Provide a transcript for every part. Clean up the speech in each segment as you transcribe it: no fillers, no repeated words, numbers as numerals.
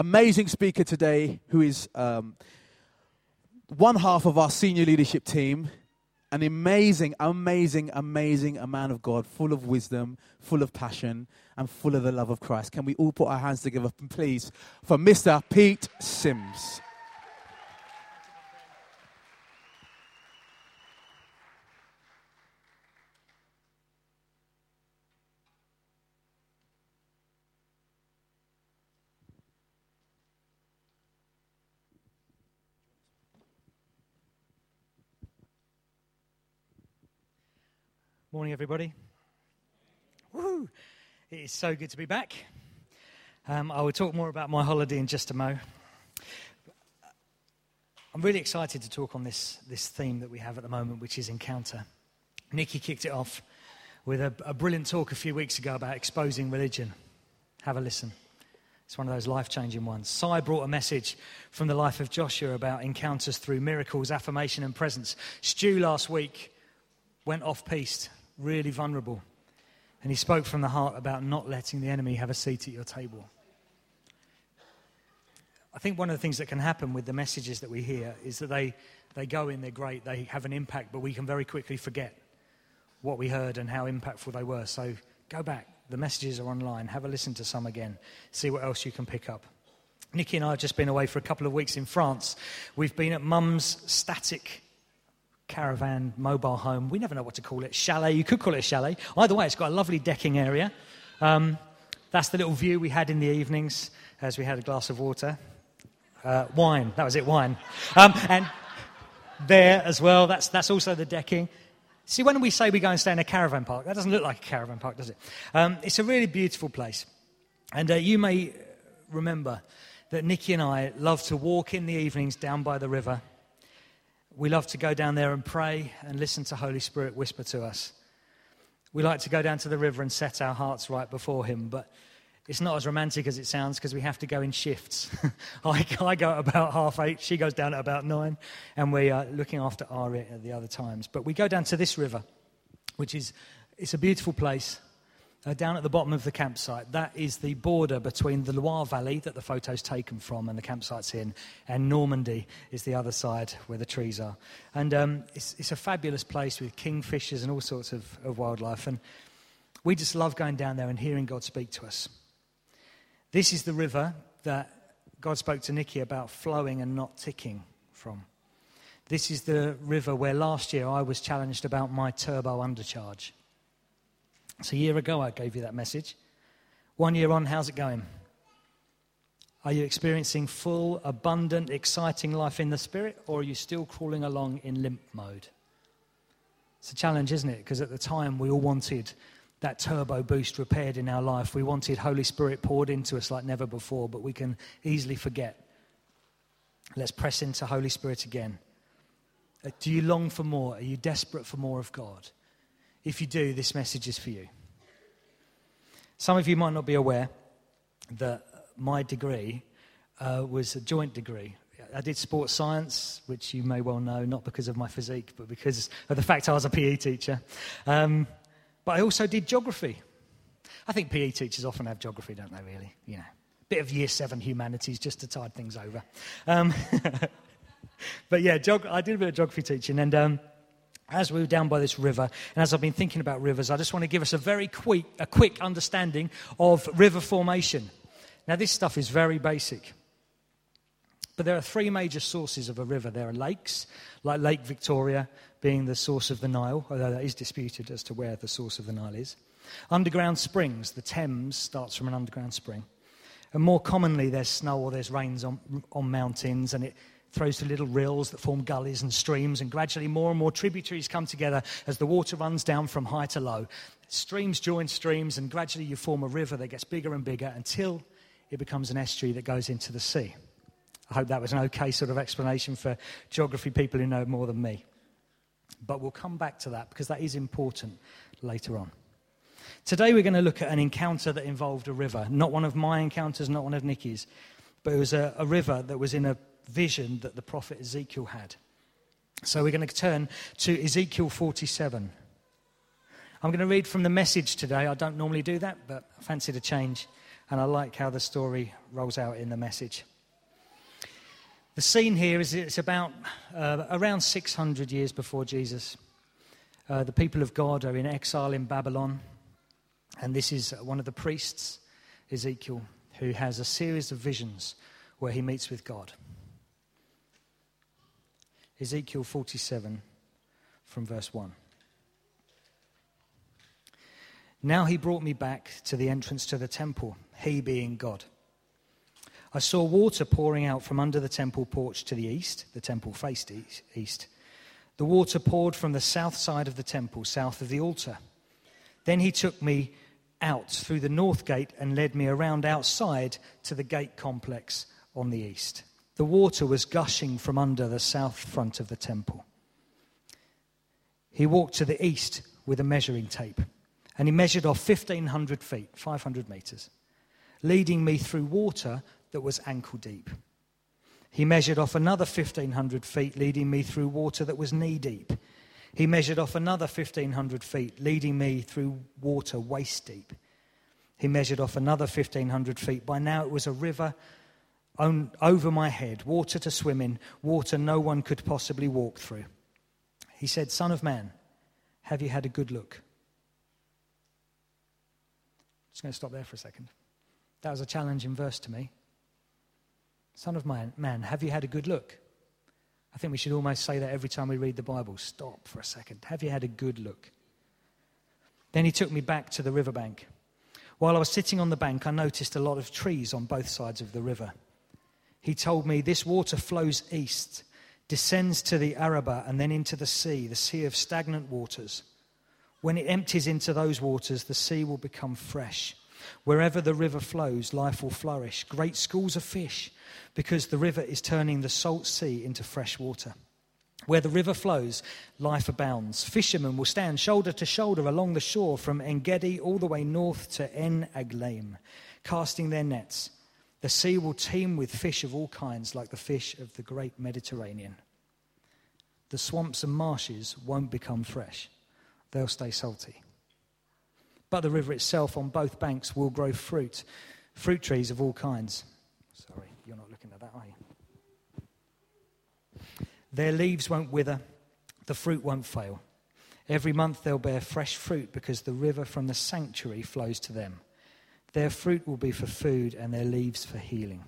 Amazing speaker today who is one half of our senior leadership team. An amazing, amazing, amazing man of God, full of wisdom, full of passion, and full of the love of Christ. Can we all put our hands together, please, for Mr. Pete Sims. Morning, everybody. Woo! It is so good to be back. I will talk more about my holiday in just a mo. I'm really excited to talk on this theme that we have at the moment, which is encounter. Nikki kicked it off with a brilliant talk a few weeks ago about exposing religion. Have a listen. It's one of those life-changing ones. Si brought a message from the life of Joshua about encounters through miracles, affirmation, and presence. Stu last week went off-piste, really vulnerable. And he spoke from the heart about not letting the enemy have a seat at your table. I think one of the things that can happen with the messages that we hear is that they go in, they're great, they have an impact, but we can very quickly forget what we heard and how impactful they were. So go back. The messages are online. Have a listen to some again. See what else you can pick up. Nikki and I have just been away for a couple of weeks in France. We've been at Mum's static caravan, mobile home. We never know what to call it. Chalet. You could call it a chalet. Either way, it's got a lovely decking area. That's the little view we had in the evenings as we had a glass of water. Wine. That was it, wine. And there as well, that's also the decking. See, when we say we go and stay in a caravan park, that doesn't look like a caravan park, does it? It's a really beautiful place. And you may remember that Nikki and I love to walk in the evenings down by the river. We love to go down there and pray and listen to Holy Spirit whisper to us. We like to go down to the river and set our hearts right before him, but it's not as romantic as it sounds because we have to go in shifts. I go at about 8:30, she goes down at about 9, and we are looking after Ari at the other times. But we go down to this river, it's a beautiful place. Down at the bottom of the campsite, that is the border between the Loire Valley that the photo's taken from and the campsite's in, and Normandy is the other side where the trees are. And it's a fabulous place with kingfishers and all sorts of wildlife. And we just love going down there and hearing God speak to us. This is the river that God spoke to Nikki about flowing and not ticking from. This is the river where last year I was challenged about my turbo undercharge. So a year ago I gave you that message. 1 year on, how's it going? Are you experiencing full, abundant, exciting life in the Spirit, or are you still crawling along in limp mode? It's a challenge, isn't it? Because at the time we all wanted that turbo boost repaired in our life. We wanted Holy Spirit poured into us like never before, but we can easily forget. Let's press into Holy Spirit again. Do you long for more? Are you desperate for more of God? If you do, this message is for you. Some of you might not be aware that my degree was a joint degree. I did sports science, which you may well know, not because of my physique, but because of the fact I was a PE teacher. But I also did geography. I think PE teachers often have geography, don't they, really? You know, a bit of Year 7 humanities just to tide things over. But yeah, I did a bit of geography teaching, and as we were down by this river, and as I've been thinking about rivers, I just want to give us a quick understanding of river formation. Now, this stuff is very basic. But there are 3 major sources of a river. There are lakes, like Lake Victoria being the source of the Nile, although that is disputed as to where the source of the Nile is. Underground springs. The Thames starts from an underground spring. And more commonly, there's snow or there's rains on mountains, and it throws to little rills that form gullies and streams, and gradually more and more tributaries come together as the water runs down from high to low. Streams join streams, and gradually you form a river that gets bigger and bigger until it becomes an estuary that goes into the sea. I hope that was an okay sort of explanation for geography people who know more than me. But we'll come back to that because that is important later on. Today we're going to look at an encounter that involved a river. Not one of my encounters, not one of Nikki's, but it was a river that was in a vision that the prophet Ezekiel had. So we're going to turn to Ezekiel 47. I'm going to read from the Message today. I don't normally do that, but I fancied a change. and I like how the story rolls out in the message. The scene here is it's about around 600 years before Jesus. The people of God are in exile in Babylon, and this is one of the priests, Ezekiel, who has a series of visions where he meets with God. Ezekiel 47 from verse 1. Now he brought me back to the entrance to the temple, he being God. I saw water pouring out from under the temple porch to the east. The temple faced east. The water poured from the south side of the temple, south of the altar. Then he took me out through the north gate and led me around outside to the gate complex on the east. The water was gushing from under the south front of the temple. He walked to the east with a measuring tape, and he measured off 1,500 feet, 500 meters, leading me through water that was ankle deep. He measured off another 1,500 feet, leading me through water that was knee deep. He measured off another 1,500 feet, leading me through water waist deep. He measured off another 1,500 feet. By now it was a river over my head, water to swim in, water no one could possibly walk through. He said, "Son of man, have you had a good look?" I'm just going to stop there for a second. That was a challenging verse to me. Son of man, have you had a good look? I think we should almost say that every time we read the Bible. Stop for a second. Have you had a good look? Then he took me back to the riverbank. While I was sitting on the bank, I noticed a lot of trees on both sides of the river. He told me, this water flows east, descends to the Arabah and then into the sea of stagnant waters. When it empties into those waters, the sea will become fresh. Wherever the river flows, life will flourish. Great schools of fish, because the river is turning the salt sea into fresh water. Where the river flows, life abounds. Fishermen will stand shoulder to shoulder along the shore from En-Gedi all the way north to En-Aglaim, casting their nets. The sea will teem with fish of all kinds, like the fish of the great Mediterranean. The swamps and marshes won't become fresh. They'll stay salty. But the river itself on both banks will grow fruit trees of all kinds. Sorry, you're not looking at that, are you? Their leaves won't wither, the fruit won't fail. Every month they'll bear fresh fruit because the river from the sanctuary flows to them. Their fruit will be for food and their leaves for healing.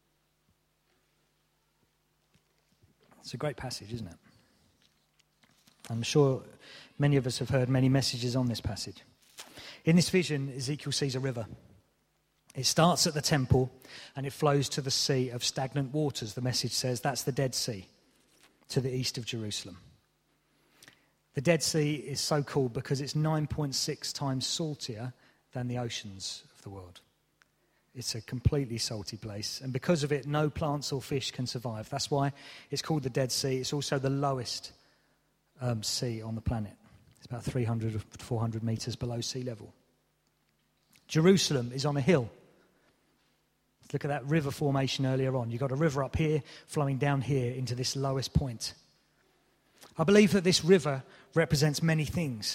It's a great passage, isn't it? I'm sure many of us have heard many messages on this passage. In this vision, Ezekiel sees a river. It starts at the temple and it flows to the sea of stagnant waters. The message says that's the Dead Sea to the east of Jerusalem. The Dead Sea is so called because it's 9.6 times saltier than the oceans of the world. It's a completely salty place, and because of it, no plants or fish can survive. That's why it's called the Dead Sea. It's also the lowest sea on the planet. It's about 300 or 400 meters below sea level. Jerusalem is on a hill. Let's look at that river formation earlier on. You've got a river up here flowing down here into this lowest point. I believe that this river represents many things.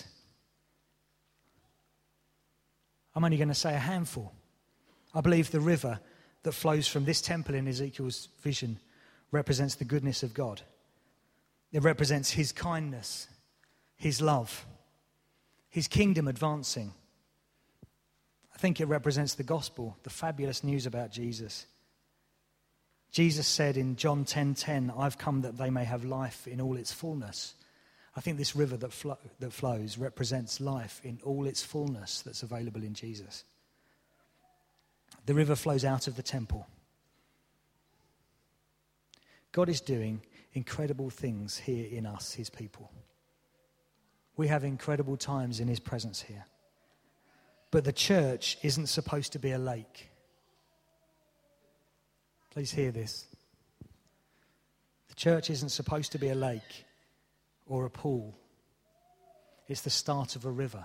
I'm only going to say a handful. I believe the river that flows from this temple in Ezekiel's vision represents the goodness of God. It represents his kindness, his love, his kingdom advancing. I think it represents the gospel, the fabulous news about Jesus. Jesus said in John 10:10, I've come that they may have life in all its fullness. I think this river that flows represents life in all its fullness that's available in Jesus. The river flows out of the temple. God is doing incredible things here in us, his people. We have incredible times in his presence here. But the church isn't supposed to be a lake. Please hear this. The church isn't supposed to be a lake or a pool. It's the start of a river.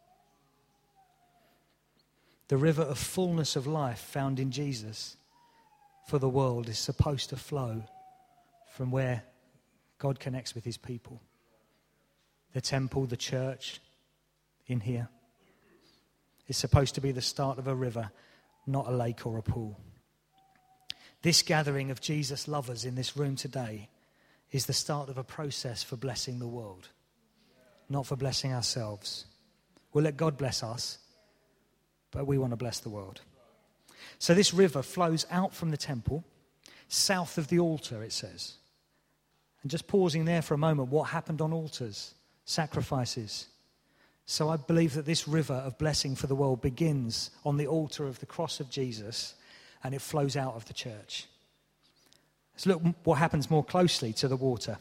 The river of fullness of life found in Jesus for the world is supposed to flow from where God connects with his people. The temple, the church, in here. It's supposed to be the start of a river not a lake or a pool. This gathering of Jesus' lovers in this room today is the start of a process for blessing the world, not for blessing ourselves. We'll let God bless us, but we want to bless the world. So this river flows out from the temple, south of the altar, it says. And just pausing there for a moment, what happened on altars? Sacrifices. So I believe that this river of blessing for the world begins on the altar of the cross of Jesus, and it flows out of the church. Let's look what happens more closely to the water.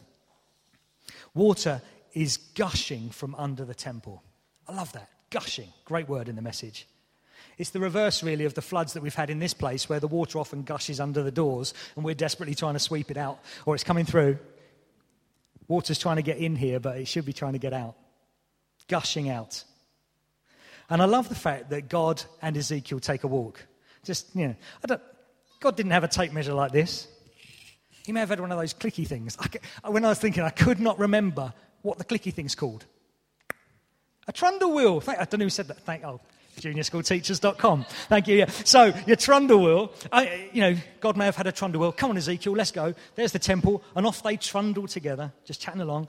Water is gushing from under the temple. I love that. Gushing. Great word in the Message. It's the reverse, really, of the floods that we've had in this place, where the water often gushes under the doors and we're desperately trying to sweep it out, or it's coming through. Water's trying to get in here, but it should be trying to get out. Gushing out. And I love the fact that God and Ezekiel take a walk. Just, God didn't have a tape measure like this. He may have had one of those clicky things. When I was thinking, I could not remember what the clicky thing's called. A trundle wheel. I don't know who said that. juniorschoolteachers.com. Thank you. Yeah. So your trundle wheel, God may have had a trundle wheel. Come on, Ezekiel, let's go. There's the temple, and off they trundle together, just chatting along.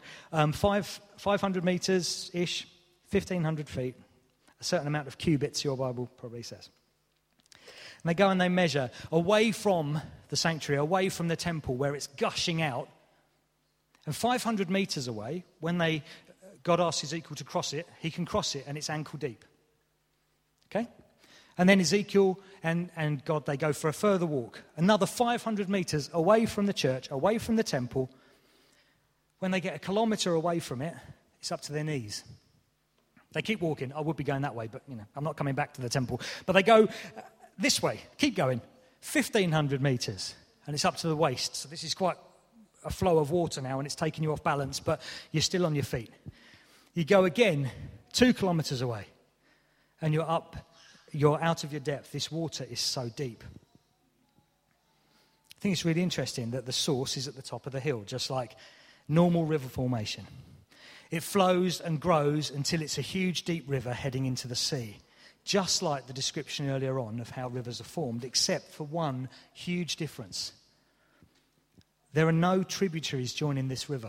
500 meters-ish, 1,500 feet. A certain amount of cubits, your Bible probably says. And they go and they measure away from the sanctuary, away from the temple where it's gushing out. And 500 meters away, when God asks Ezekiel to cross it, he can cross it, and it's ankle deep. Okay? And then Ezekiel and God, they go for a further walk. Another 500 meters away from the church, away from the temple. When they get a kilometer away from it, it's up to their knees. They keep walking. I would be going that way, but, I'm not coming back to the temple. But they go this way. Keep going. 1,500 meters. And it's up to the waist. So this is quite a flow of water now, and it's taking you off balance, but you're still on your feet. You go again 2 kilometers away. And you're out of your depth. This water is so deep. I think it's really interesting that the source is at the top of the hill, just like normal river formation. It flows and grows until it's a huge, deep river heading into the sea, just like the description earlier on of how rivers are formed, except for one huge difference. There are no tributaries joining this river.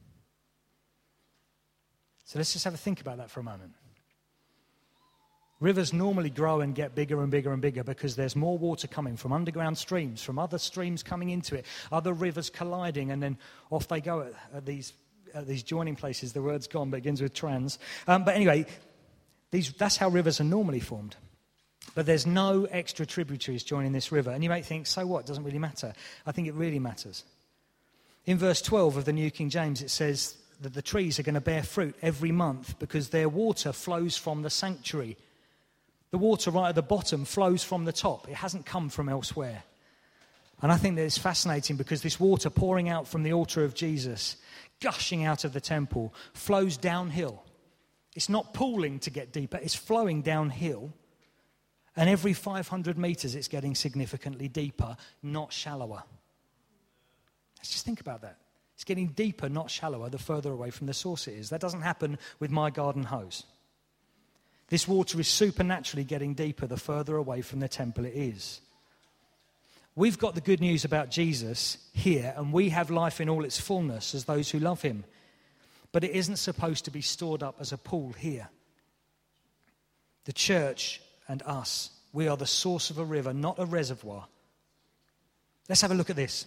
So let's just have a think about that for a moment. Rivers normally grow and get bigger and bigger and bigger because there's more water coming from underground streams, from other streams coming into it, other rivers colliding, and then off they go at these joining places. The word's gone, but it begins with trans. But anyway, that's how rivers are normally formed. But there's no extra tributaries joining this river. And you might think, so what? It doesn't really matter. I think it really matters. In verse 12 of the New King James, it says that the trees are going to bear fruit every month because their water flows from the sanctuary. The water right at the bottom flows from the top. It hasn't come from elsewhere. And I think that it's fascinating because this water pouring out from the altar of Jesus, gushing out of the temple, flows downhill. It's not pooling to get deeper. It's flowing downhill. And every 500 meters, it's getting significantly deeper, not shallower. Let's just think about that. It's getting deeper, not shallower, the further away from the source it is. That doesn't happen with my garden hose. This water is supernaturally getting deeper the further away from the temple it is. We've got the good news about Jesus here, and we have life in all its fullness as those who love him. But it isn't supposed to be stored up as a pool here. The church and us, we are the source of a river, not a reservoir. Let's have a look at this.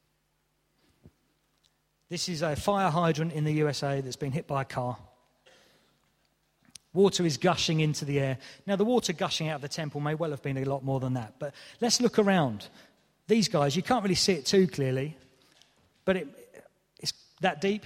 This is a fire hydrant in the USA that's been hit by a car. Water is gushing into the air. Now, the water gushing out of the temple may well have been a lot more than that. But let's look around. These guys, you can't really see it too clearly. But it's that deep.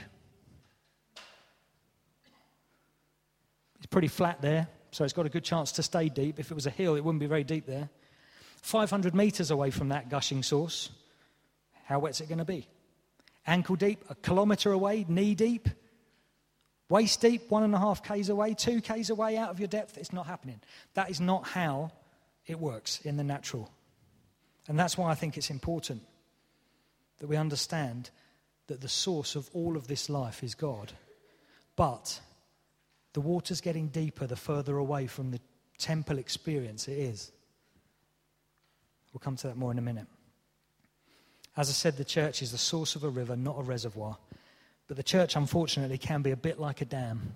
It's pretty flat there. So it's got a good chance to stay deep. If it was a hill, it wouldn't be very deep there. 500 meters away from that gushing source. How wet's it going to be? Ankle deep, a kilometer away, knee deep. Waist deep, 1.5 k's away, 2 k's away out of your depth. It's not happening. That is not how it works in the natural. And that's why I think it's important that we understand that the source of all of this life is God. But the water's getting deeper the further away from the temple experience it is. We'll come to that more in a minute. As I said, the church is the source of a river, not a reservoir. But the church, unfortunately, can be a bit like a dam.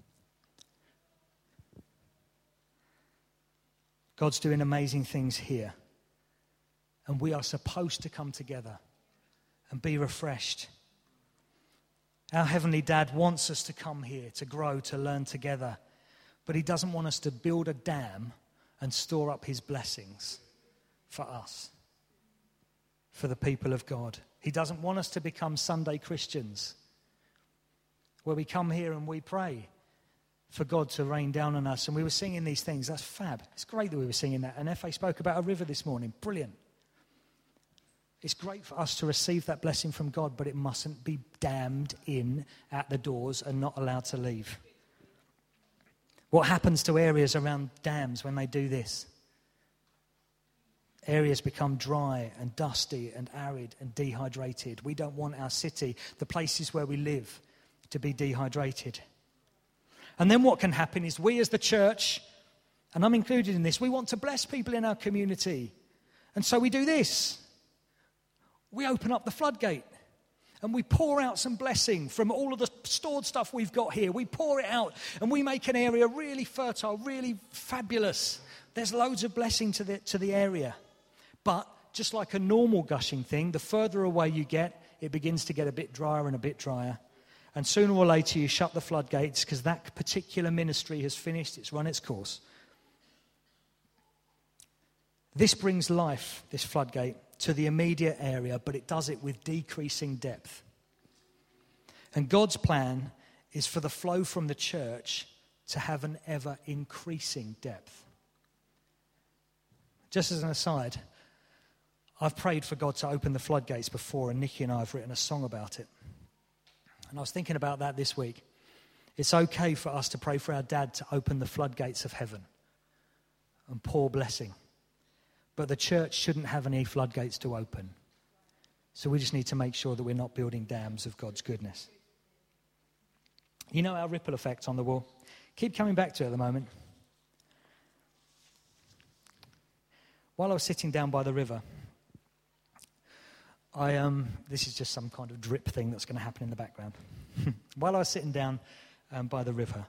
God's doing amazing things here. And we are supposed to come together and be refreshed. Our Heavenly Dad wants us to come here, to grow, to learn together. But He doesn't want us to build a dam and store up His blessings for us, for the people of God. He doesn't want us to become Sunday Christians, where we come here and we pray for God to rain down on us. And we were singing these things. That's fab. It's great that we were singing that. And F.A. spoke about a river this morning. Brilliant. It's great for us to receive that blessing from God, but it mustn't be dammed in at the doors and not allowed to leave. What happens to areas around dams when they do this? Areas become dry and dusty and arid and dehydrated. We don't want our city, the places where we live, to be dehydrated. And then what can happen is we as the church, and I'm included in this, we want to bless people in our community. And so we do this. We open up the floodgate and we pour out some blessing from all of the stored stuff we've got here. We pour it out and we make an area really fertile, really fabulous. There's loads of blessing to the area. But just like a normal gushing thing, the further away you get, it begins to get a bit drier and a bit drier. And sooner or later you shut the floodgates because that particular ministry has finished, it's run its course. This brings life, this floodgate, to the immediate area, but it does it with decreasing depth. And God's plan is for the flow from the church to have an ever-increasing depth. Just as an aside, I've prayed for God to open the floodgates before, and Nikki and I have written a song about it. And I was thinking about that this week. It's okay for us to pray for our dad to open the floodgates of heaven and pour blessing. But the church shouldn't have any floodgates to open. So we just need to make sure that we're not building dams of God's goodness. You know our ripple effect on the wall? Keep coming back to it at the moment. While I was sitting down by the river, this is just some kind of drip thing that's going to happen in the background. While I was sitting down by the river,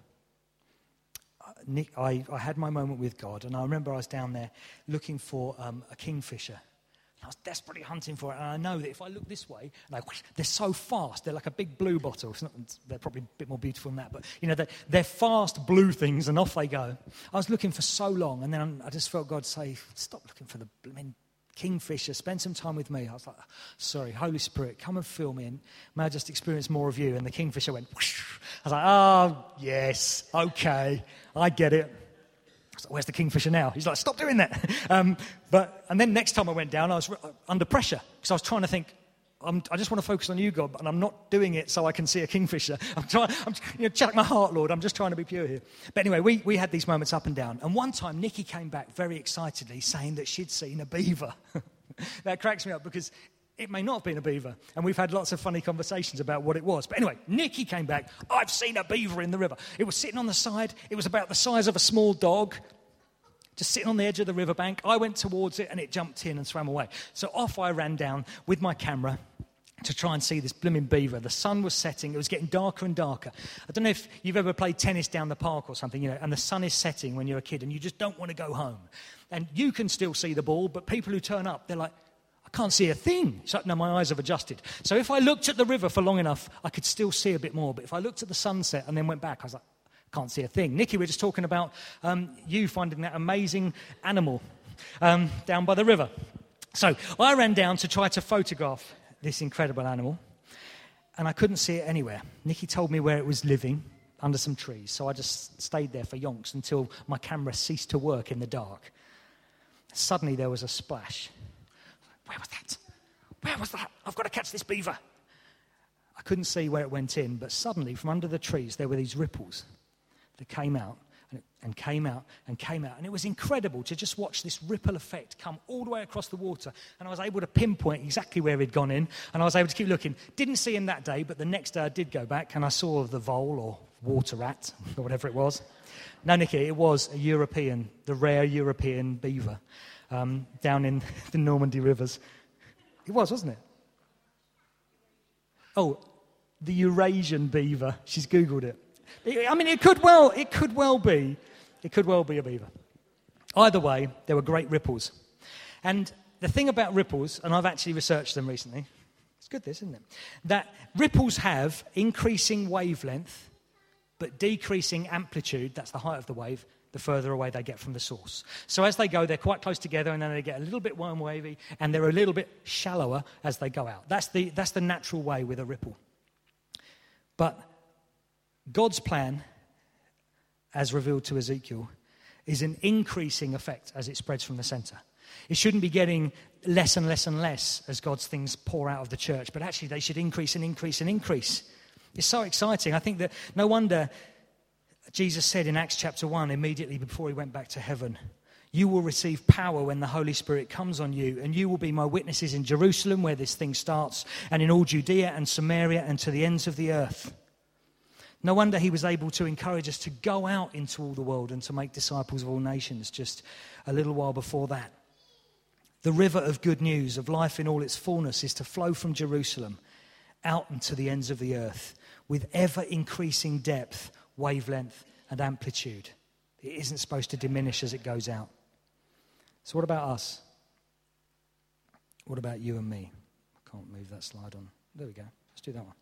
I had my moment with God, and I remember I was down there looking for a kingfisher. I was desperately hunting for it, and I know that if I look this way, they're so fast. They're like a big blue bottle. They're probably a bit more beautiful than that, but you know, they're fast blue things, and off they go. I was looking for so long, and then I just felt God say, "Stop looking for the kingfisher. Spend some time with me." I was like, "Sorry, Holy Spirit, come and fill me, and may I just experience more of you?" And the kingfisher went whoosh. I was like, "Oh yes, okay, I get it." I was like, "Where's the kingfisher now?" He's like, "Stop doing that." And then next time I went down, I was under pressure because I was trying to think, I just want to focus on you, God, and I'm not doing it so I can see a kingfisher. Check my heart, Lord. I'm just trying to be pure here. But anyway, we had these moments up and down. And one time, Nikki came back very excitedly saying that she'd seen a beaver. That cracks me up because it may not have been a beaver. And we've had lots of funny conversations about what it was. But anyway, Nikki came back. "I've seen a beaver in the river. It was sitting on the side. It was about the size of a small dog, just sitting on the edge of the riverbank. I went towards it and it jumped in and swam away." So off I ran down with my camera to try and see this blooming beaver. The sun was setting. It was getting darker and darker. I don't know if you've ever played tennis down the park or something, and the sun is setting when you're a kid and you just don't want to go home. And you can still see the ball, but people who turn up, they're like, "I can't see a thing." So now my eyes have adjusted. So if I looked at the river for long enough, I could still see a bit more. But if I looked at the sunset and then went back, I was like, "Can't see a thing." Nikki, we're just talking about you finding that amazing animal down by the river. So I ran down to try to photograph this incredible animal, and I couldn't see it anywhere. Nikki told me where it was living, under some trees, so I just stayed there for yonks until my camera ceased to work in the dark. Suddenly there was a splash. Where was that? Where was that? I've got to catch this beaver. I couldn't see where it went in, but suddenly from under the trees there were these ripples that came out and came out and came out. And it was incredible to just watch this ripple effect come all the way across the water. And I was able to pinpoint exactly where he'd gone in, and I was able to keep looking. Didn't see him that day, but the next day I did go back and I saw the vole or water rat or whatever it was. No, Nikki, it was the rare European beaver. down in the Normandy rivers. It was, wasn't it? Oh, the Eurasian beaver. She's Googled it. I mean, it could well be a beaver. Either way, there were great ripples. And the thing about ripples, and I've actually researched them recently, it's good this, isn't it? That ripples have increasing wavelength, but decreasing amplitude, that's the height of the wave, the further away they get from the source. So as they go, they're quite close together, and then they get a little bit warm wavy, and they're a little bit shallower as they go out. That's the natural way with a ripple. But God's plan, as revealed to Ezekiel, is an increasing effect as it spreads from the center. It shouldn't be getting less and less and less as God's things pour out of the church, but actually they should increase and increase and increase. It's so exciting. I think that no wonder Jesus said in Acts chapter 1, immediately before he went back to heaven, you will receive power when the Holy Spirit comes on you, and you will be my witnesses in Jerusalem, where this thing starts, and in all Judea and Samaria and to the ends of the earth. No wonder he was able to encourage us to go out into all the world and to make disciples of all nations just a little while before that. The river of good news, of life in all its fullness, is to flow from Jerusalem out into the ends of the earth with ever-increasing depth, wavelength, and amplitude. It isn't supposed to diminish as it goes out. So what about us? What about you and me? I can't move that slide on. There we go. Let's do that one.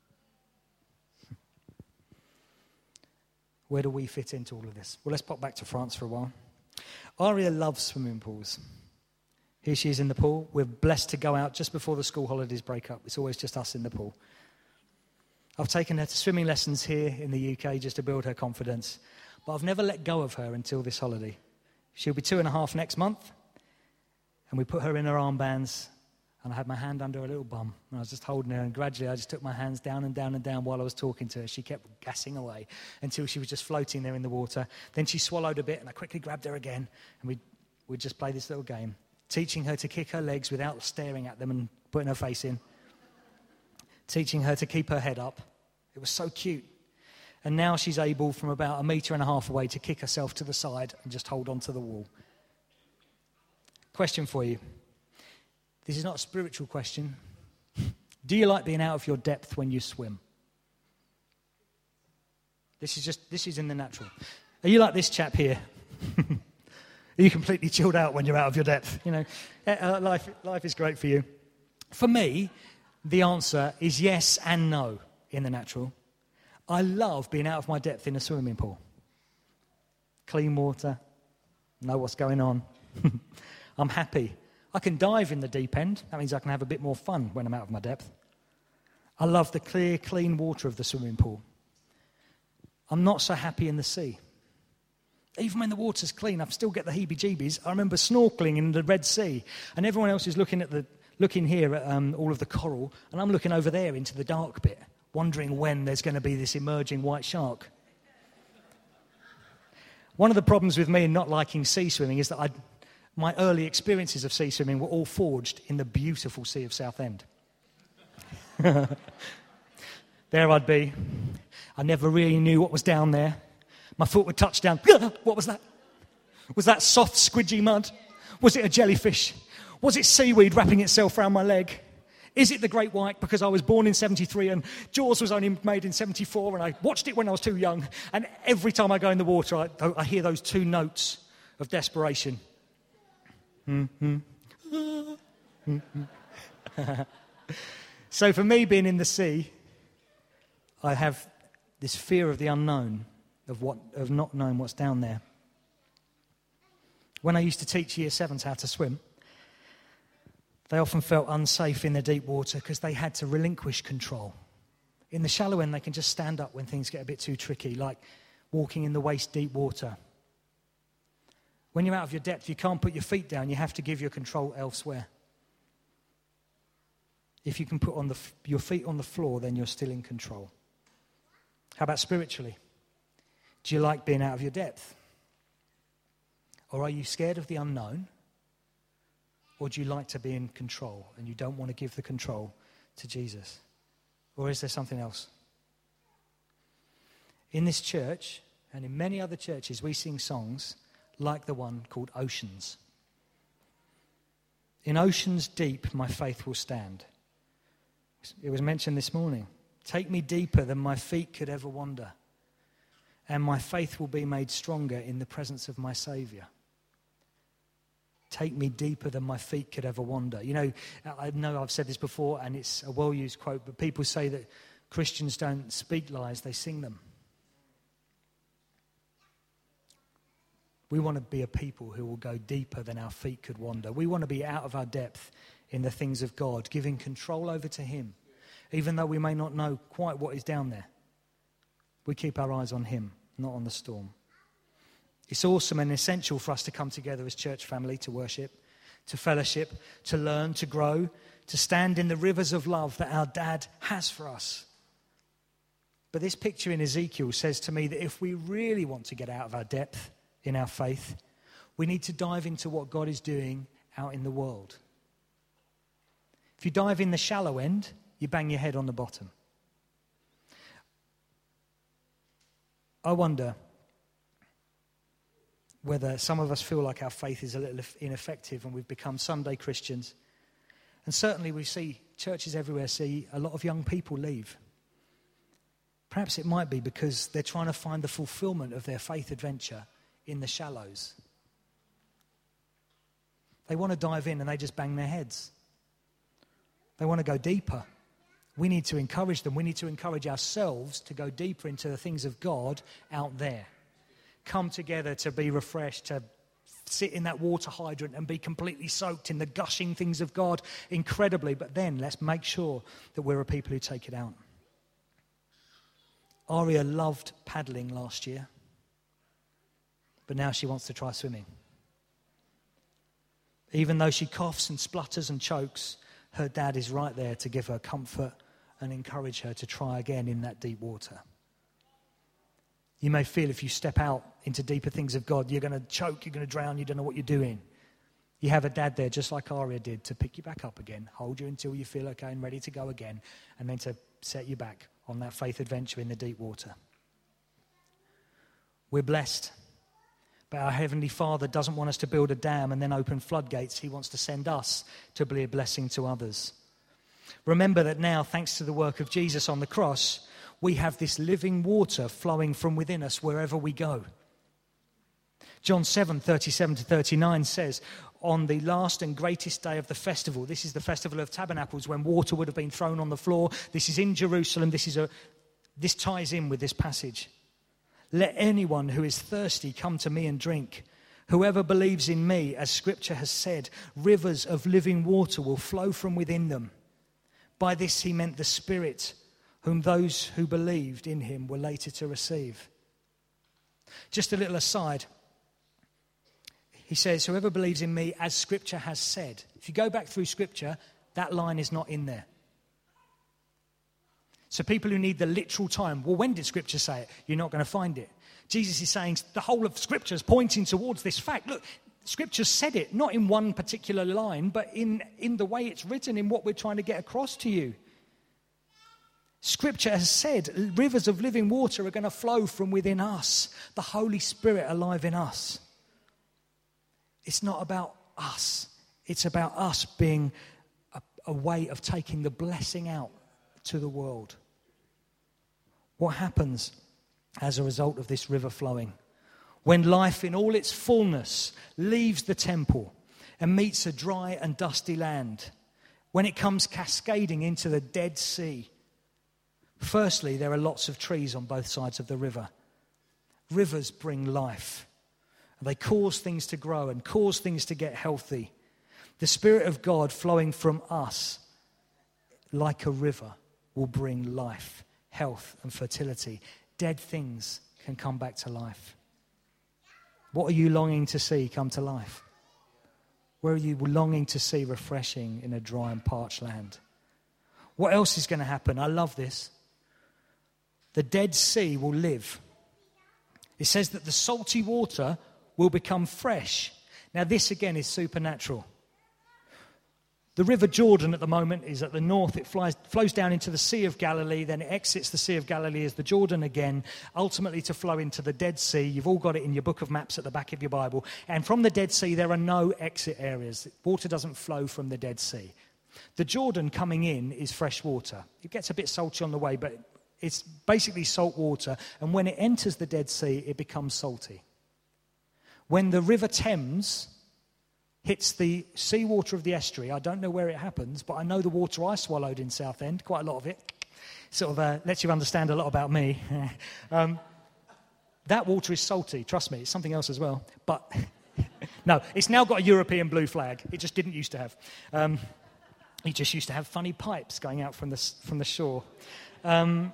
Where do we fit into all of this? Well, let's pop back to France for a while. Aria loves swimming pools. Here she is in the pool. We're blessed to go out just before the school holidays break up. It's always just us in the pool. I've taken her to swimming lessons here in the UK just to build her confidence. But I've never let go of her until this holiday. She'll be 2.5 next month. And we put her in her armbands. And I had my hand under her little bum. And I was just holding her. And gradually I just took my hands down and down and down while I was talking to her. She kept gassing away until she was just floating there in the water. Then she swallowed a bit and I quickly grabbed her again. And we'd just play this little game. Teaching her to kick her legs without staring at them and putting her face in. Teaching her to keep her head up. It was so cute. And now she's able, from about 1.5 meters away, to kick herself to the side and just hold on to the wall. Question for you. This is not a spiritual question. Do you like being out of your depth when you swim? This is in the natural. Are you like this chap here? Are you completely chilled out when you're out of your depth? You know, life is great for you. For me, the answer is yes and no in the natural. I love being out of my depth in a swimming pool. Clean water, know what's going on. I'm happy. I can dive in the deep end. That means I can have a bit more fun when I'm out of my depth. I love the clear, clean water of the swimming pool. I'm not so happy in the sea. Even when the water's clean, I still get the heebie-jeebies. I remember snorkeling in the Red Sea, and everyone else is looking here at all of the coral, and I'm looking over there into the dark bit, wondering when there's going to be this emerging white shark. One of the problems with me in not liking sea swimming is that my early experiences of sea swimming were all forged in the beautiful Sea of Southend. There I'd be. I never really knew what was down there. My foot would touch down. What was that? Was that soft, squidgy mud? Was it a jellyfish? Was it seaweed wrapping itself around my leg? Is it the great white because I was born in 73 and Jaws was only made in 74 and I watched it when I was too young? And every time I go in the water, I hear those two notes of desperation. So for me, being in the sea, I have this fear of the unknown, of not knowing what's down there. When I used to teach Year 7s how to swim, they often felt unsafe in the deep water because they had to relinquish control. In the shallow end, they can just stand up when things get a bit too tricky, like walking in the waist-deep water. When you're out of your depth, you can't put your feet down. You have to give your control elsewhere. If you can put your feet on the floor, then you're still in control. How about spiritually? Do you like being out of your depth? Or are you scared of the unknown? Or do you like to be in control and you don't want to give the control to Jesus? Or is there something else? In this church and in many other churches, we sing songs like the one called Oceans. In oceans deep, my faith will stand. It was mentioned this morning. Take me deeper than my feet could ever wander, and my faith will be made stronger in the presence of my Saviour. Take me deeper than my feet could ever wander. You know I've said this before, and it's a well-used quote, but people say that Christians don't speak lies, they sing them. We want to be a people who will go deeper than our feet could wander. We want to be out of our depth in the things of God, giving control over to Him, even though we may not know quite what is down there. We keep our eyes on Him, not on the storm. It's awesome and essential for us to come together as church family to worship, to fellowship, to learn, to grow, to stand in the rivers of love that our Dad has for us. But this picture in Ezekiel says to me that if we really want to get out of our depth in our faith, we need to dive into what God is doing out in the world. If you dive in the shallow end, you bang your head on the bottom. I wonder whether some of us feel like our faith is a little ineffective and we've become Sunday Christians. And certainly we see churches everywhere see a lot of young people leave. Perhaps it might be because they're trying to find the fulfillment of their faith adventure in the shallows. They want to dive in and they just bang their heads. They want to go deeper. We need to encourage them. We need to encourage ourselves to go deeper into the things of God out there. Come together to be refreshed, to sit in that water hydrant and be completely soaked in the gushing things of God incredibly. But then let's make sure that we're a people who take it out. Aria loved paddling last year, but now she wants to try swimming. Even though she coughs and splutters and chokes, her dad is right there to give her comfort and encourage her to try again in that deep water. You may feel if you step out into deeper things of God, you're going to choke, you're going to drown, you don't know what you're doing. You have a dad there, just like Aria did, to pick you back up again, hold you until you feel okay and ready to go again, and then to set you back on that faith adventure in the deep water. We're blessed, but our Heavenly Father doesn't want us to build a dam and then open floodgates. He wants to send us to be a blessing to others. Remember that now, thanks to the work of Jesus on the cross, we have this living water flowing from within us wherever we go. John 7:37-39 says, on the last and greatest day of the festival, this is the Festival of Tabernacles, when water would have been thrown on the floor. This is in Jerusalem. This ties in with this passage. Let anyone who is thirsty come to me and drink. Whoever believes in me, as Scripture has said, rivers of living water will flow from within them. By this he meant the Spirit, whom those who believed in him were later to receive. Just a little aside. He says, whoever believes in me, as Scripture has said. If you go back through Scripture, that line is not in there. So people who need the literal time, well, when did Scripture say it? You're not going to find it. Jesus is saying the whole of Scripture is pointing towards this fact. Look, Scripture said it, not in one particular line, but in the way it's written, in what we're trying to get across to you. Scripture has said rivers of living water are going to flow from within us, the Holy Spirit alive in us. It's not about us. It's about us being a way of taking the blessing out to the world. What happens as a result of this river flowing? When life in all its fullness leaves the temple and meets a dry and dusty land, when it comes cascading into the Dead Sea, firstly, there are lots of trees on both sides of the river. Rivers bring life. They cause things to grow and cause things to get healthy. The Spirit of God flowing from us like a river will bring life, health and fertility. Dead things can come back to life. What are you longing to see come to life? Where are you longing to see refreshing in a dry and parched land? What else is going to happen? I love this. The Dead Sea will live. It says that the salty water will become fresh. Now this again is supernatural. The River Jordan at the moment is at the north. It flows down into the Sea of Galilee, then it exits the Sea of Galilee as the Jordan again, ultimately to flow into the Dead Sea. You've all got it in your book of maps at the back of your Bible. And from the Dead Sea, there are no exit areas. Water doesn't flow from the Dead Sea. The Jordan coming in is fresh water. It gets a bit salty on the way, but it's basically salt water. And when it enters the Dead Sea, it becomes salty. When the River Thames hits the seawater of the estuary, I don't know where it happens, but I know the water I swallowed in Southend, quite a lot of it, sort of lets you understand a lot about me. That water is salty, trust me, it's something else as well. But no, it's now got a European blue flag. It just didn't used to have. It just used to have funny pipes going out from the shore. Oh,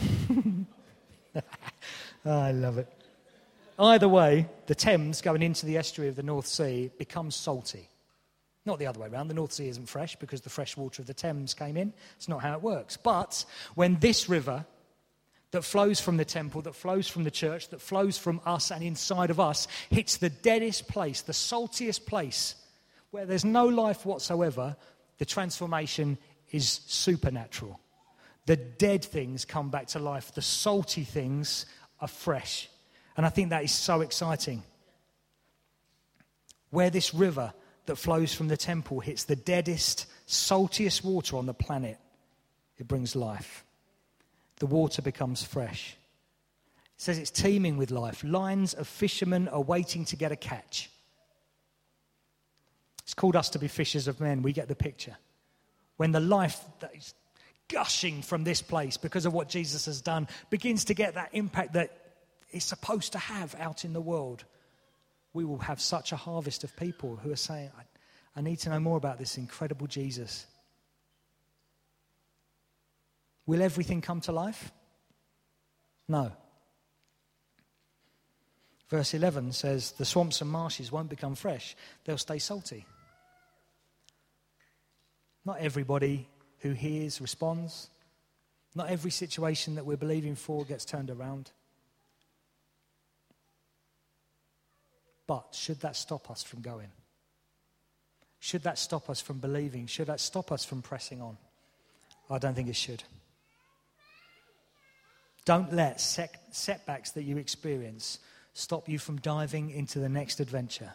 I love it. Either way, the Thames going into the estuary of the North Sea becomes salty. Not the other way around. The North Sea isn't fresh because the fresh water of the Thames came in. It's not how it works. But when this river that flows from the temple, that flows from the church, that flows from us and inside of us, hits the deadest place, the saltiest place, where there's no life whatsoever, the transformation is supernatural. The dead things come back to life. The salty things are fresh. And I think that is so exciting. Where this river that flows from the temple hits the deadest, saltiest water on the planet, it brings life. The water becomes fresh. It says it's teeming with life. Lines of fishermen are waiting to get a catch. It's called us to be fishers of men. We get the picture. When the life that is gushing from this place because of what Jesus has done begins to get that impact that it's supposed to have out in the world, we will have such a harvest of people who are saying, I need to know more about this incredible Jesus. Will everything come to life? No. Verse 11 says, the swamps and marshes won't become fresh. They'll stay salty. Not everybody who hears responds. Not every situation that we're believing for gets turned around. But should that stop us from going? Should that stop us from believing? Should that stop us from pressing on? I don't think it should. Don't let setbacks that you experience stop you from diving into the next adventure.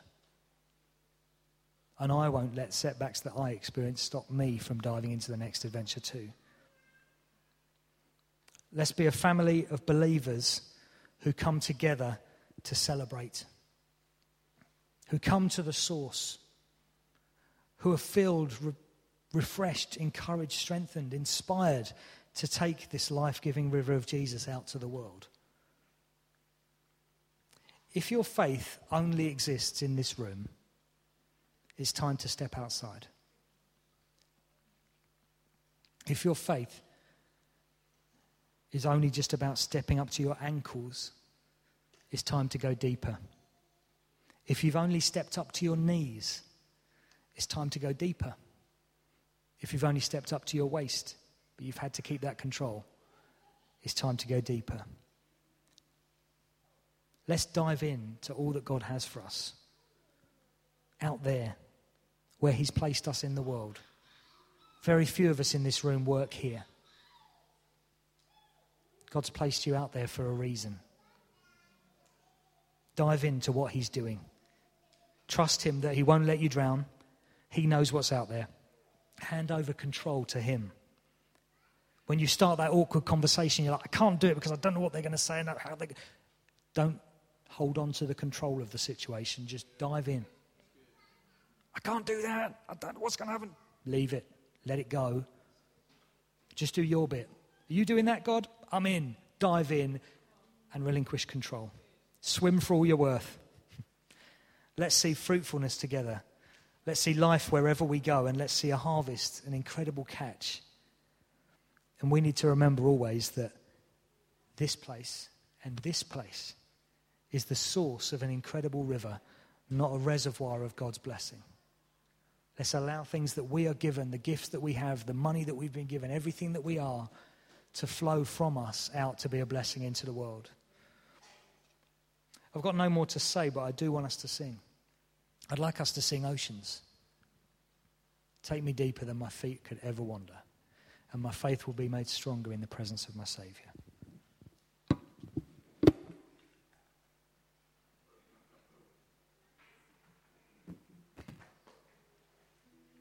And I won't let setbacks that I experience stop me from diving into the next adventure too. Let's be a family of believers who come together to celebrate, who come to the source, who are filled, refreshed, encouraged, strengthened, inspired to take this life-giving river of Jesus out to the world. If your faith only exists in this room, it's time to step outside. If your faith is only just about stepping up to your ankles, it's time to go deeper. If you've only stepped up to your knees, it's time to go deeper. If you've only stepped up to your waist, but you've had to keep that control, it's time to go deeper. Let's dive in to all that God has for us out there where he's placed us in the world. Very few of us in this room work here. God's placed you out there for a reason. Dive into what he's doing. Trust him that he won't let you drown. He knows what's out there. Hand over control to him. When you start that awkward conversation, you're like, I can't do it because I don't know what they're going to say. Don't hold on to the control of the situation. Just dive in. I can't do that. I don't know what's going to happen. Leave it. Let it go. Just do your bit. Are you doing that, God? I'm in. Dive in and relinquish control. Swim for all you're worth. Let's see fruitfulness together. Let's see life wherever we go, and let's see a harvest, an incredible catch. And we need to remember always that this place and this place is the source of an incredible river, not a reservoir of God's blessing. Let's allow things that we are given, the gifts that we have, the money that we've been given, everything that we are, to flow from us out to be a blessing into the world. I've got no more to say, but I do want us to sing. I'd like us to sing Oceans. Take me deeper than my feet could ever wander. And my faith will be made stronger in the presence of my Saviour.